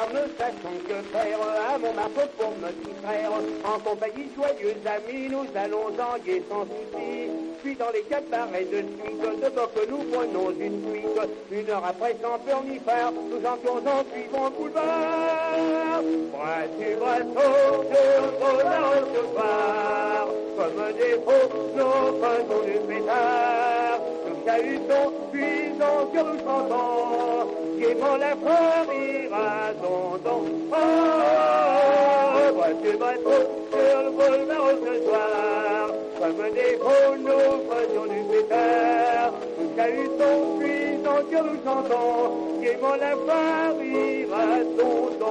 soir ne sachons que faire à mon marteau pour me distraire. En compagnie joyeuse amis, nous allons en guet sans souci. Puis dans les cabarets de suite, de bord que nous prenons une suite. Une heure après, sans peur ni phare, nous entrons en suivant le boulevard. Bras sur bateau, je la recevoir. Comme des faux, nos faisons du pétard. Nous chahutons, puisons que nous chantons. Gaiement la fleur ira don. Oh, bras sur bateau, sur le boulevard ce soir. Comme des faux, nous faisons du pétard. Nous chahutons, puisons que nous chantons. Gaiement la fleur ira don.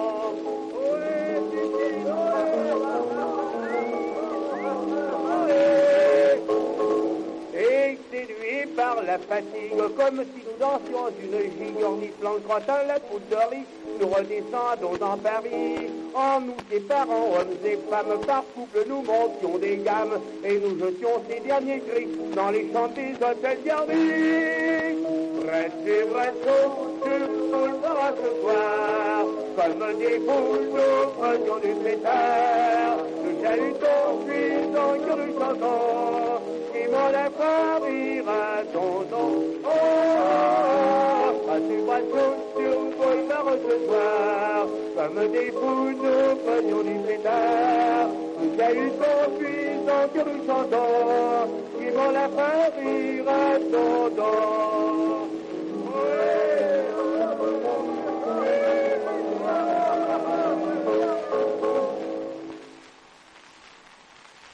Et séduit par la fatigue, comme si nous dansions une gigue, orniflant crottin la poudre de riz, nous redescendons dans Paris. En nous séparant, hommes et femmes, par couple nous montions des gammes, et nous jetions ces derniers cris dans les chambres des hôtels garnis. Brest, je boulevard ce soir, comme des poules, nous faisions du pétard. Nous chahutons, puisons que nous chantons, Simon la Paris ira don. Oh, à tu bateau sur le boulevard ce soir, comme des poules, nous faisions du pétard. Nous chahutons, puisons que nous chantons, Simon la Paris ira don.